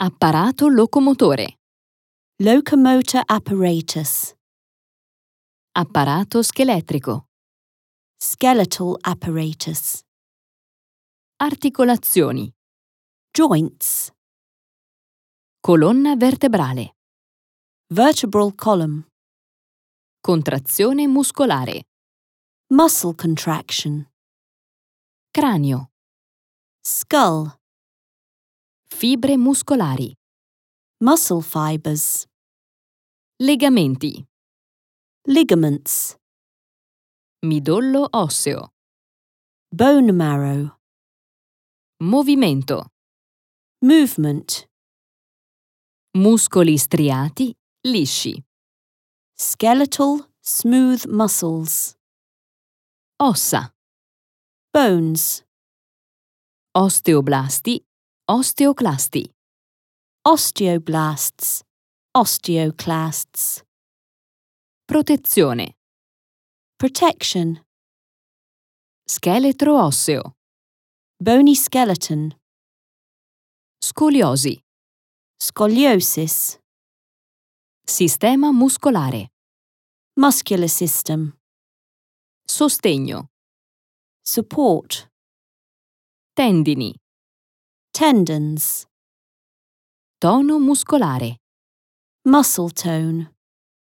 Apparato locomotore. Locomotor apparatus. Apparato scheletrico. Skeletal apparatus. Articolazioni. Joints. Colonna vertebrale. Vertebral column. Contrazione muscolare. Muscle contraction. Cranio. Skull. Fibre muscolari. Muscle fibers. Legamenti. Ligaments. Midollo osseo. Bone marrow. Movimento. Movement. Muscoli striati, lisci. Skeletal, smooth muscles. Ossa. Bones. Osteoblasti, osteoclasti. Osteoblasts. Osteoclasts. Protezione. Protection. Scheletro osseo. Bony skeleton. Scoliosi. Scoliosis. Sistema muscolare. Muscular system. Sostegno. Support. Tendini. Tendons. Tono muscolare. Muscle tone.